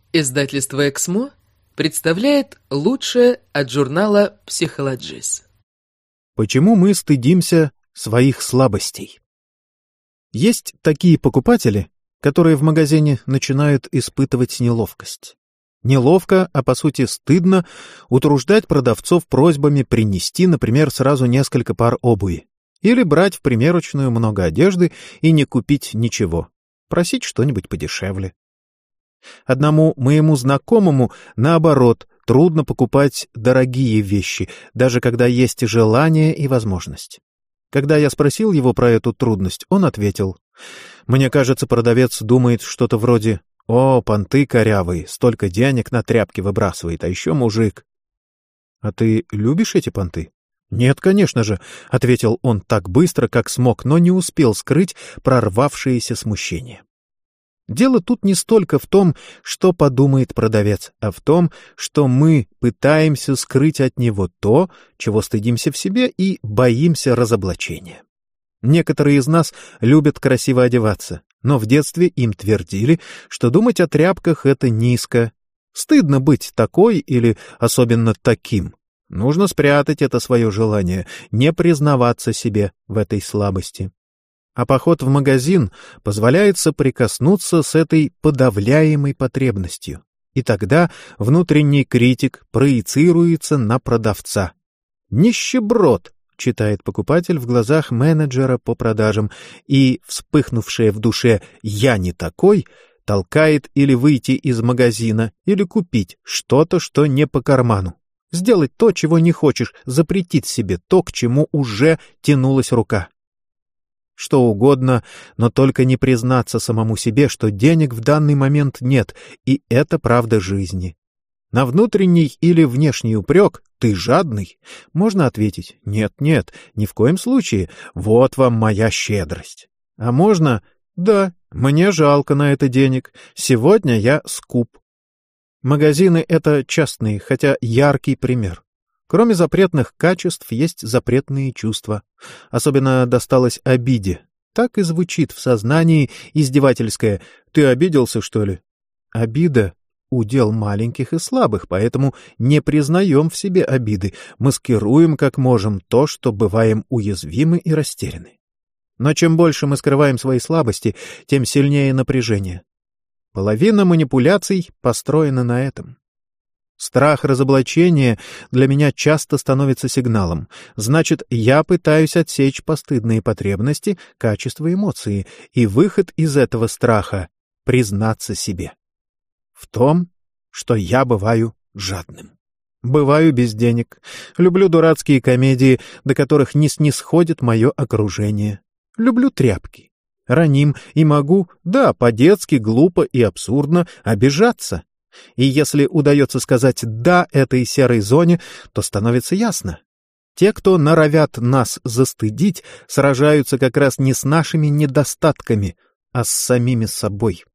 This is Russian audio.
Издательство «Эксмо» представляет лучшее от журнала «Психологис». Почему мы стыдимся своих слабостей? Есть такие покупатели, которые в магазине начинают испытывать неловкость. Неловко, а по сути стыдно, утруждать продавцов просьбами принести, например, сразу несколько пар обуви. Или брать в примерочную много одежды и не купить ничего. Просить что-нибудь подешевле. Одному моему знакомому, наоборот, трудно покупать дорогие вещи, даже когда есть и желание, и возможность. Когда я спросил его про эту трудность, он ответил: «Мне кажется, продавец думает что-то вроде: «О, понты корявые, столько денег на тряпки выбрасывает, а еще мужик». «А ты любишь эти понты?» «Нет, конечно же», — ответил он так быстро, как смог, но не успел скрыть прорвавшееся смущение. Дело тут не столько в том, что подумает продавец, а в том, что мы пытаемся скрыть от него то, чего стыдимся в себе и боимся разоблачения. Некоторые из нас любят красиво одеваться, но в детстве им твердили, что думать о тряпках — это низко. Стыдно быть такой или особенно таким. Нужно спрятать это свое желание, не признаваться себе в этой слабости. А поход в магазин позволяет соприкоснуться с этой подавляемой потребностью. И тогда внутренний критик проецируется на продавца. «Нищеброд», — читает покупатель в глазах менеджера по продажам, и вспыхнувшее в душе «я не такой» толкает или выйти из магазина, или купить что-то, что не по карману. Сделать то, чего не хочешь, запретить себе то, к чему уже тянулась рука. Что угодно, но только не признаться самому себе, что денег в данный момент нет, и это правда жизни. На внутренний или внешний упрек «ты жадный» можно ответить «нет-нет, ни в коем случае, вот вам моя щедрость». А можно «да, мне жалко на это денег, сегодня я скуп». Магазины — это частный, хотя яркий пример. Кроме запретных качеств есть запретные чувства. Особенно досталось обиде. Так и звучит в сознании издевательское: «Ты обиделся, что ли?» Обида — удел маленьких и слабых, поэтому не признаем в себе обиды, маскируем как можем то, что бываем уязвимы и растеряны. Но чем больше мы скрываем свои слабости, тем сильнее напряжение. Половина манипуляций построена на этом. Страх разоблачения для меня часто становится сигналом. Значит, я пытаюсь отсечь постыдные потребности, качества эмоции, и выход из этого страха — признаться себе. В том, что я бываю жадным. Бываю без денег. Люблю дурацкие комедии, до которых не снисходит мое окружение. Люблю тряпки. Раним и могу, да, по-детски, глупо и абсурдно обижаться. И если удается сказать «да» этой серой зоне, то становится ясно. Те, кто норовят нас застыдить, сражаются как раз не с нашими недостатками, а с самими собой.